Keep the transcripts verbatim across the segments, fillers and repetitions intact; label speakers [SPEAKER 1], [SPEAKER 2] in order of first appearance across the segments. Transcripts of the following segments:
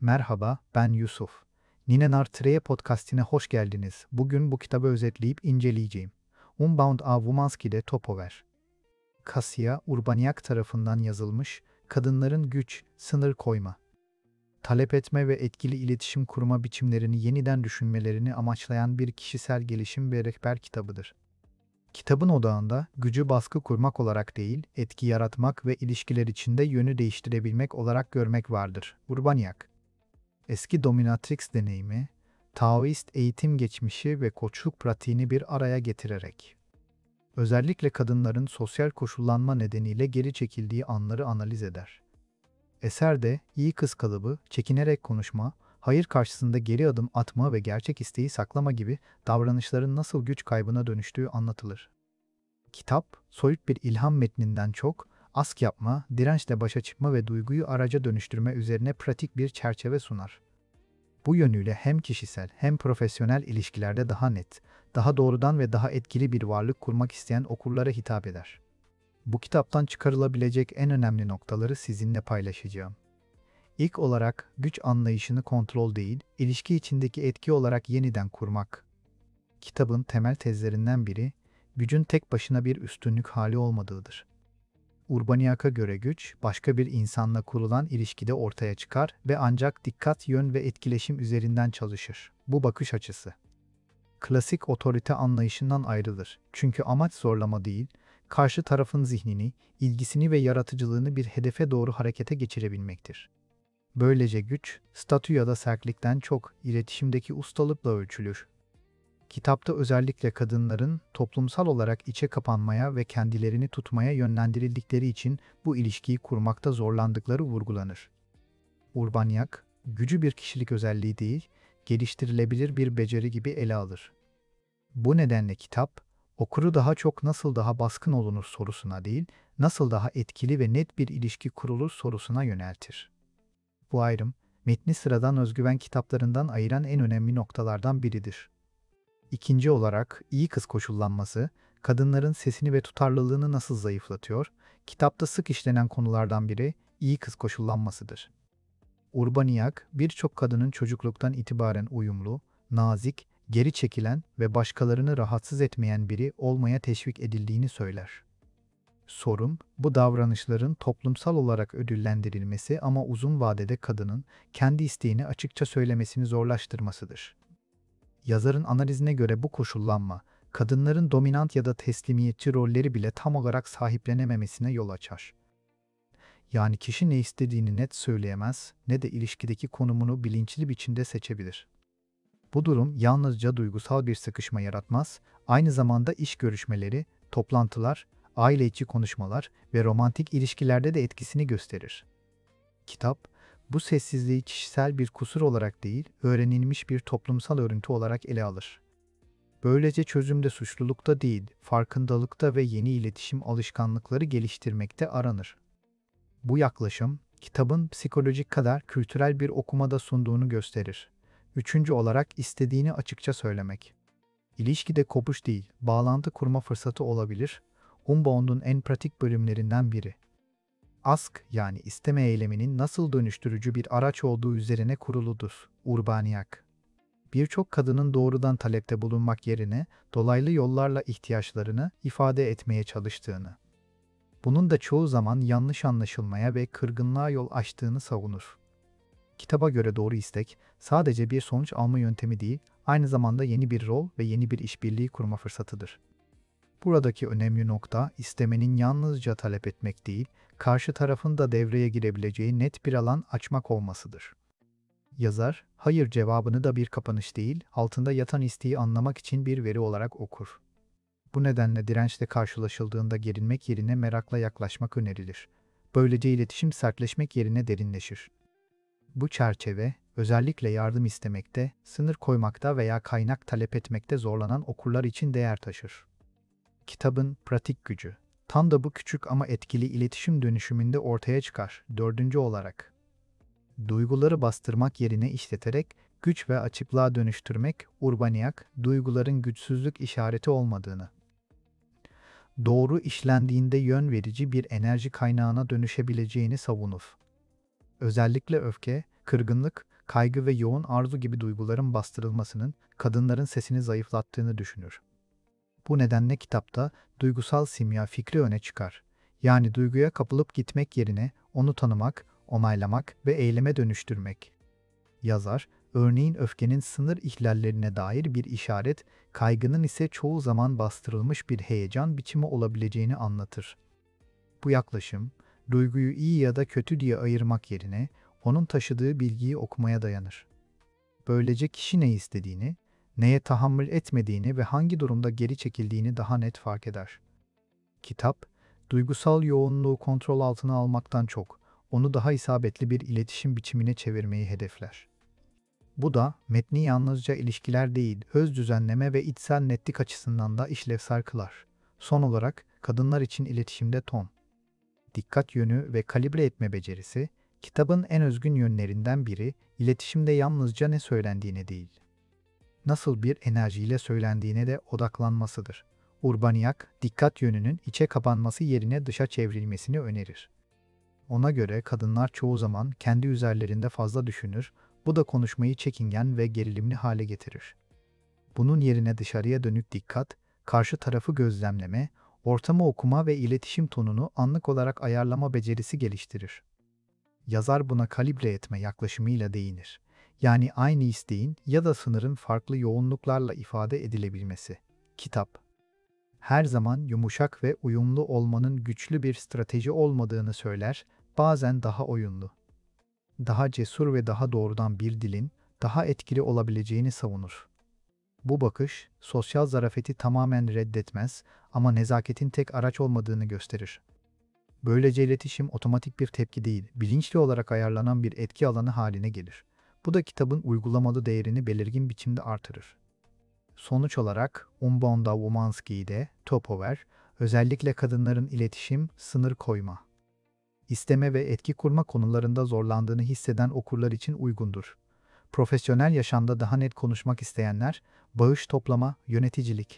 [SPEAKER 1] Merhaba, ben Yusuf. Ninenar Treye podcastine hoş geldiniz. Bugün bu kitabı özetleyip inceleyeceğim. Unbound a Womanski'de Topover. Kasia Urbaniak tarafından yazılmış, kadınların güç, sınır koyma, talep etme ve etkili iletişim kurma biçimlerini yeniden düşünmelerini amaçlayan bir kişisel gelişim ve rehber kitabıdır. Kitabın odağında gücü baskı kurmak olarak değil, etki yaratmak ve ilişkiler içinde yönü değiştirebilmek olarak görmek vardır. Urbaniak eski dominatrix deneyimi, Taoist eğitim geçmişi ve koçluk pratiğini bir araya getirerek, özellikle kadınların sosyal koşullanma nedeniyle geri çekildiği anları analiz eder. Eserde iyi kız kalıbı, çekinerek konuşma, hayır karşısında geri adım atma ve gerçek isteği saklama gibi davranışların nasıl güç kaybına dönüştüğü anlatılır. Kitap, soyut bir ilham metninden çok, ask yapma, dirençle başa çıkma ve duyguyu araca dönüştürme üzerine pratik bir çerçeve sunar. Bu yönüyle hem kişisel hem profesyonel ilişkilerde daha net, daha doğrudan ve daha etkili bir varlık kurmak isteyen okurlara hitap eder. Bu kitaptan çıkarılabilecek en önemli noktaları sizinle paylaşacağım. İlk olarak güç anlayışını kontrol değil, ilişki içindeki etki olarak yeniden kurmak. Kitabın temel tezlerinden biri, gücün tek başına bir üstünlük hali olmadığıdır. Urbaniak'a göre güç, başka bir insanla kurulan ilişkide ortaya çıkar ve ancak dikkat, yön ve etkileşim üzerinden çalışır. Bu bakış açısı, klasik otorite anlayışından ayrılır. Çünkü amaç zorlama değil, karşı tarafın zihnini, ilgisini ve yaratıcılığını bir hedefe doğru harekete geçirebilmektir. Böylece güç, statü ya da sertlikten çok iletişimdeki ustalıkla ölçülür. Kitapta özellikle kadınların toplumsal olarak içe kapanmaya ve kendilerini tutmaya yönlendirildikleri için bu ilişkiyi kurmakta zorlandıkları vurgulanır. Urbaniak, gücü bir kişilik özelliği değil, geliştirilebilir bir beceri gibi ele alır. Bu nedenle kitap, okuru daha çok nasıl daha baskın olunur sorusuna değil, nasıl daha etkili ve net bir ilişki kurulur sorusuna yöneltir. Bu ayrım, metni sıradan özgüven kitaplarından ayıran en önemli noktalardan biridir. İkinci olarak, iyi kız koşullanması, kadınların sesini ve tutarlılığını nasıl zayıflatıyor? Kitapta sık işlenen konulardan biri, iyi kız koşullanmasıdır. Urbaniak, birçok kadının çocukluktan itibaren uyumlu, nazik, geri çekilen ve başkalarını rahatsız etmeyen biri olmaya teşvik edildiğini söyler. Sorun, bu davranışların toplumsal olarak ödüllendirilmesi ama uzun vadede kadının kendi isteğini açıkça söylemesini zorlaştırmasıdır. Yazarın analizine göre bu koşullanma, kadınların dominant ya da teslimiyetçi rolleri bile tam olarak sahiplenememesine yol açar. Yani kişi ne istediğini net söyleyemez, ne de ilişkideki konumunu bilinçli biçimde seçebilir. Bu durum yalnızca duygusal bir sıkışma yaratmaz, aynı zamanda iş görüşmeleri, toplantılar, aile içi konuşmalar ve romantik ilişkilerde de etkisini gösterir. Kitap, bu sessizliği kişisel bir kusur olarak değil, öğrenilmiş bir toplumsal örüntü olarak ele alır. Böylece çözümde suçlulukta değil, farkındalıkta ve yeni iletişim alışkanlıkları geliştirmekte aranır. Bu yaklaşım, kitabın psikolojik kadar kültürel bir okumada sunduğunu gösterir. Üçüncü olarak istediğini açıkça söylemek. İlişkide kopuş değil, bağlantı kurma fırsatı olabilir, Unbound'un en pratik bölümlerinden biri. Ask yani isteme eyleminin nasıl dönüştürücü bir araç olduğu üzerine kuruludur. Urbaniak. Birçok kadının doğrudan talepte bulunmak yerine dolaylı yollarla ihtiyaçlarını ifade etmeye çalıştığını, bunun da çoğu zaman yanlış anlaşılmaya ve kırgınlığa yol açtığını savunur. Kitaba göre doğru istek sadece bir sonuç alma yöntemi değil, aynı zamanda yeni bir rol ve yeni bir işbirliği kurma fırsatıdır. Buradaki önemli nokta, istemenin yalnızca talep etmek değil, karşı tarafın da devreye girebileceği net bir alan açmak olmasıdır. Yazar, hayır cevabını da bir kapanış değil, altında yatan isteği anlamak için bir veri olarak okur. Bu nedenle dirençle karşılaşıldığında gerilmek yerine merakla yaklaşmak önerilir. Böylece iletişim sertleşmek yerine derinleşir. Bu çerçeve, özellikle yardım istemekte, sınır koymakta veya kaynak talep etmekte zorlanan okurlar için değer taşır. Kitabın pratik gücü, tam da bu küçük ama etkili iletişim dönüşümünde ortaya çıkar. Dördüncü olarak, duyguları bastırmak yerine işleterek güç ve açıklığa dönüştürmek, Urbaniak, duyguların güçsüzlük işareti olmadığını, doğru işlendiğinde yön verici bir enerji kaynağına dönüşebileceğini savunur. Özellikle öfke, kırgınlık, kaygı ve yoğun arzu gibi duyguların bastırılmasının kadınların sesini zayıflattığını düşünür. Bu nedenle kitapta duygusal simya fikri öne çıkar. Yani duyguya kapılıp gitmek yerine onu tanımak, onaylamak ve eyleme dönüştürmek. Yazar, örneğin öfkenin sınır ihlallerine dair bir işaret, kaygının ise çoğu zaman bastırılmış bir heyecan biçimi olabileceğini anlatır. Bu yaklaşım, duyguyu iyi ya da kötü diye ayırmak yerine onun taşıdığı bilgiyi okumaya dayanır. Böylece kişi ne istediğini, neye tahammül etmediğini ve hangi durumda geri çekildiğini daha net fark eder. Kitap, duygusal yoğunluğu kontrol altına almaktan çok, onu daha isabetli bir iletişim biçimine çevirmeyi hedefler. Bu da metni yalnızca ilişkiler değil, öz düzenleme ve içsel netlik açısından da işlevsel kılar. Son olarak, kadınlar için iletişimde ton, dikkat yönü ve kalibre etme becerisi, kitabın en özgün yönlerinden biri, iletişimde yalnızca ne söylendiğine değil, nasıl bir enerjiyle söylendiğine de odaklanmasıdır. Urbaniak, dikkat yönünün içe kapanması yerine dışa çevrilmesini önerir. Ona göre kadınlar çoğu zaman kendi üzerlerinde fazla düşünür, bu da konuşmayı çekingen ve gerilimli hale getirir. Bunun yerine dışarıya dönük dikkat, karşı tarafı gözlemleme, ortamı okuma ve iletişim tonunu anlık olarak ayarlama becerisi geliştirir. Yazar buna kalibre etme yaklaşımıyla değinir. Yani aynı isteğin ya da sınırın farklı yoğunluklarla ifade edilebilmesi. Kitap, her zaman yumuşak ve uyumlu olmanın güçlü bir strateji olmadığını söyler, bazen daha oyunlu, daha cesur ve daha doğrudan bir dilin daha etkili olabileceğini savunur. Bu bakış, sosyal zarafeti tamamen reddetmez ama nezaketin tek araç olmadığını gösterir. Böylece iletişim otomatik bir tepki değil, bilinçli olarak ayarlanan bir etki alanı haline gelir. Bu da kitabın uygulamalı değerini belirgin biçimde artırır. Sonuç olarak Umbanda Womanski'de Topover, özellikle kadınların iletişim, sınır koyma, isteme ve etki kurma konularında zorlandığını hisseden okurlar için uygundur. Profesyonel yaşamda daha net konuşmak isteyenler, bağış toplama, yöneticilik,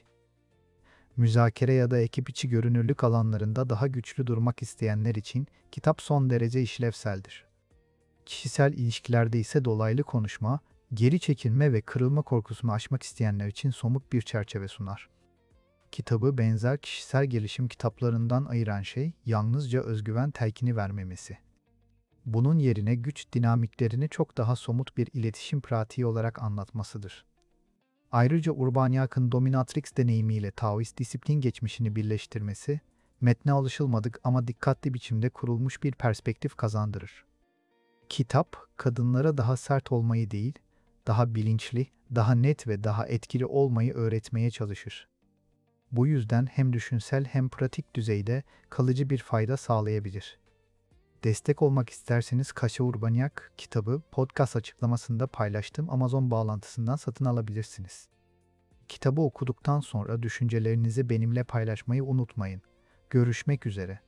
[SPEAKER 1] müzakere ya da ekip içi görünürlük alanlarında daha güçlü durmak isteyenler için kitap son derece işlevseldir. Kişisel ilişkilerde ise dolaylı konuşma, geri çekilme ve kırılma korkusunu aşmak isteyenler için somut bir çerçeve sunar. Kitabı benzer kişisel gelişim kitaplarından ayıran şey, yalnızca özgüven telkini vermemesi. Bunun yerine güç dinamiklerini çok daha somut bir iletişim pratiği olarak anlatmasıdır. Ayrıca Urbaniak'ın dominatrix deneyimiyle Taoist disiplin geçmişini birleştirmesi, metne alışılmadık ama dikkatli biçimde kurulmuş bir perspektif kazandırır. Kitap, kadınlara daha sert olmayı değil, daha bilinçli, daha net ve daha etkili olmayı öğretmeye çalışır. Bu yüzden hem düşünsel hem pratik düzeyde kalıcı bir fayda sağlayabilir. Destek olmak isterseniz Kasia Urbaniak kitabı podcast açıklamasında paylaştığım Amazon bağlantısından satın alabilirsiniz. Kitabı okuduktan sonra düşüncelerinizi benimle paylaşmayı unutmayın. Görüşmek üzere.